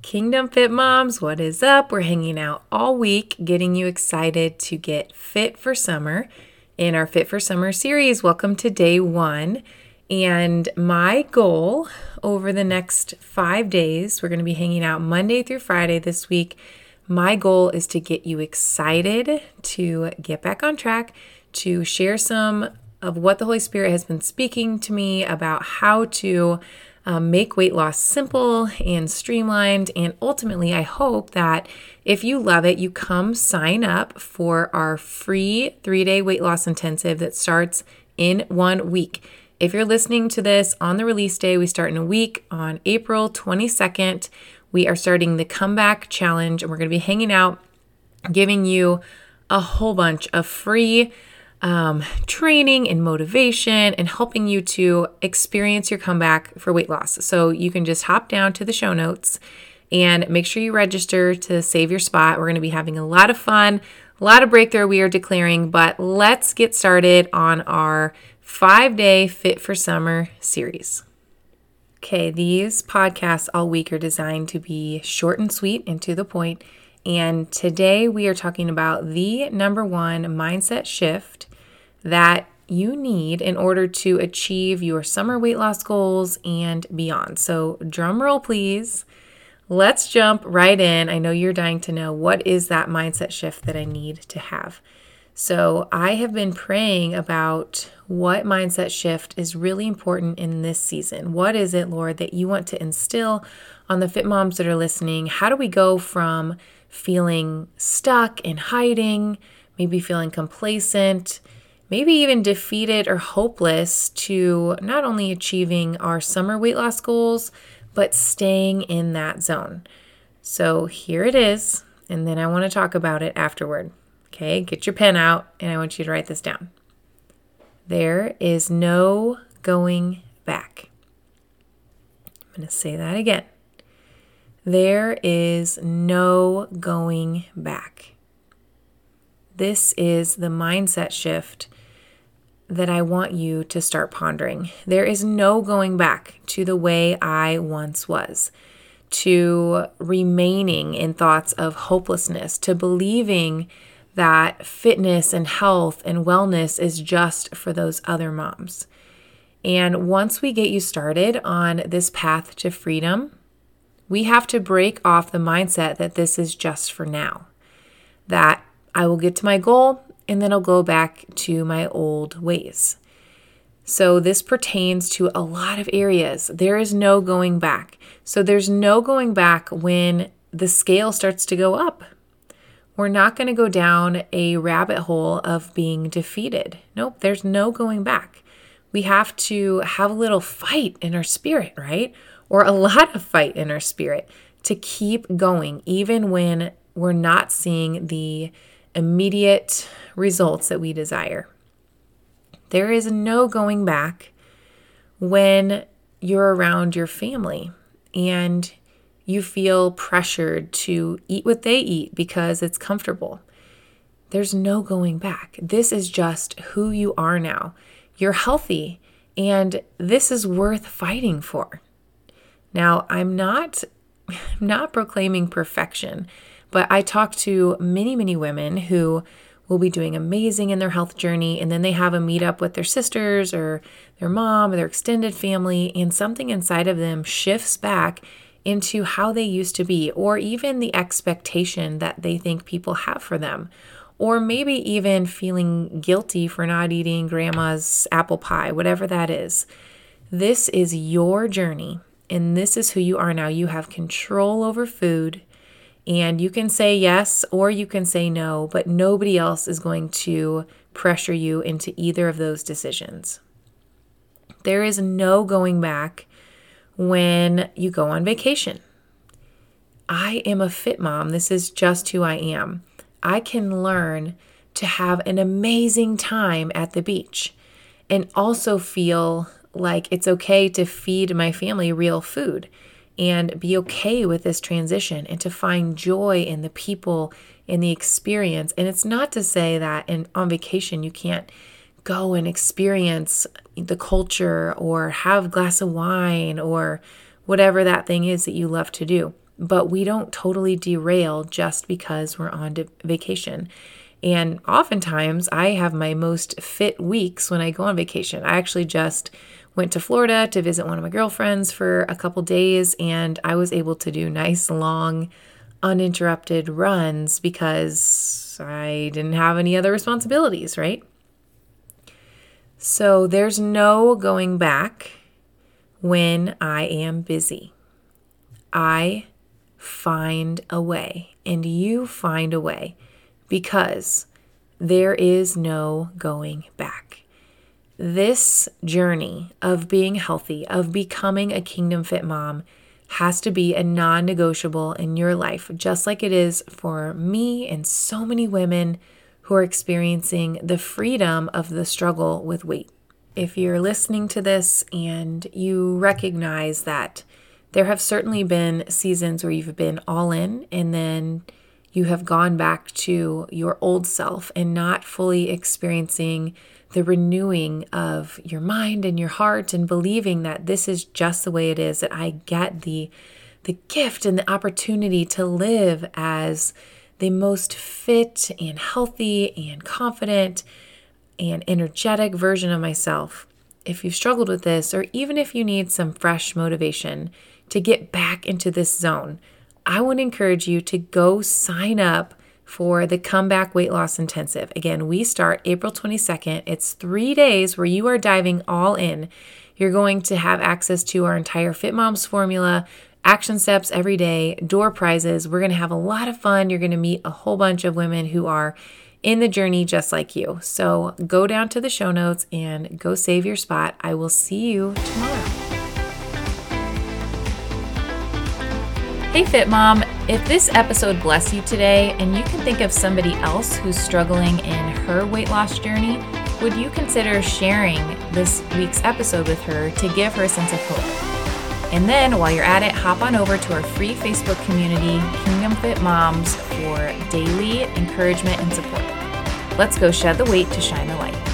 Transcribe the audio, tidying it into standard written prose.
Kingdom Fit Moms, what is up? We're hanging out all week, getting you excited to get fit for summer in our Fit for Summer series. Welcome to day 1. And my goal over the next 5 days, we're going to be hanging out Monday through Friday this week. My goal is to get you excited to get back on track, to share some of what the Holy Spirit has been speaking to me about how to make weight loss simple and streamlined. And ultimately, I hope that if you love it, you come sign up for our free 3-day weight loss intensive that starts in 1 week. If you're listening to this on the release day, we start in a week on April 22nd. We are starting the Comeback Challenge, and we're going to be hanging out, giving you a whole bunch of free training and motivation and helping you to experience your comeback for weight loss. So you can just hop down to the show notes and make sure you register to save your spot. We're going to be having a lot of fun, a lot of breakthrough we are declaring, but let's get started on our 5-day Fit for Summer series. Okay, these podcasts all week are designed to be short and sweet and to the point. And today we are talking about the number one mindset shift that you need in order to achieve your summer weight loss goals and beyond. So drum roll, please. Let's jump right in. I know you're dying to know, what is that mindset shift that I need to have? So I have been praying about what mindset shift is really important in this season. What is it, Lord, that you want to instill on the fit moms that are listening? How do we go from feeling stuck and hiding, maybe feeling complacent, maybe even defeated or hopeless, to not only achieving our summer weight loss goals, but staying in that zone? So here it is, and then I want to talk about it afterward. Okay, get your pen out, and I want you to write this down. There is no going back. I'm going to say that again. There is no going back. This is the mindset shift that I want you to start pondering. There is no going back to the way I once was, to remaining in thoughts of hopelessness, to believing that fitness and health and wellness is just for those other moms. And once we get you started on this path to freedom, we have to break off the mindset that this is just for now, that I will get to my goal and then I'll go back to my old ways. So this pertains to a lot of areas. There is no going back. So there's no going back when the scale starts to go up. We're not going to go down a rabbit hole of being defeated. Nope, there's no going back. We have to have a little fight in our spirit, right? Or a lot of fight in our spirit to keep going, even when we're not seeing the immediate results that we desire. There is no going back when you're around your family and you feel pressured to eat what they eat because it's comfortable. There's no going back. This is just who you are now. You're healthy, and this is worth fighting for. Now, I'm not proclaiming perfection, but I talk to many, many women who will be doing amazing in their health journey, and then they have a meetup with their sisters or their mom or their extended family, and something inside of them shifts back into how they used to be, or even the expectation that they think people have for them, or maybe even feeling guilty for not eating grandma's apple pie, whatever that is. This is your journey, and this is who you are now. You have control over food, and you can say yes or you can say no, but nobody else is going to pressure you into either of those decisions. There is no going back when you go on vacation. I am a fit mom. This is just who I am. I can learn to have an amazing time at the beach and also feel like it's okay to feed my family real food and be okay with this transition and to find joy in the people, in the experience. And it's not to say that on vacation you can't go and experience the culture or have a glass of wine or whatever that thing is that you love to do. but we don't totally derail just because we're on vacation. And oftentimes I have my most fit weeks when I go on vacation. I actually just went to Florida to visit one of my girlfriends for a couple days, and I was able to do nice, long, uninterrupted runs because I didn't have any other responsibilities, right? So there's no going back when I am busy. I find a way, and you find a way, because there is no going back. This journey of being healthy, of becoming a Kingdom Fit mom, has to be a non-negotiable in your life, just like it is for me and so many women who are experiencing the freedom of the struggle with weight. If you're listening to this and you recognize that there have certainly been seasons where you've been all in and then you have gone back to your old self and not fully experiencing the renewing of your mind and your heart and believing that this is just the way it is, that I get the gift and the opportunity to live as the most fit and healthy and confident and energetic version of myself. If you've struggled with this, or even if you need some fresh motivation to get back into this zone, I would encourage you to go sign up for the Comeback Weight Loss Intensive. Again, we start April 22nd. It's 3 days where you are diving all in. You're going to have access to our entire Fit Moms formula, action steps every day, door prizes. We're going to have a lot of fun. You're going to meet a whole bunch of women who are in the journey just like you. So go down to the show notes and go save your spot. I will see you tomorrow. Hey Fit Mom, if this episode blessed you today and you can think of somebody else who's struggling in her weight loss journey, would you consider sharing this week's episode with her to give her a sense of hope? And then while you're at it, hop on over to our free Facebook community, Kingdom Fit Moms, for daily encouragement and support. Let's go shed the weight to shine the light.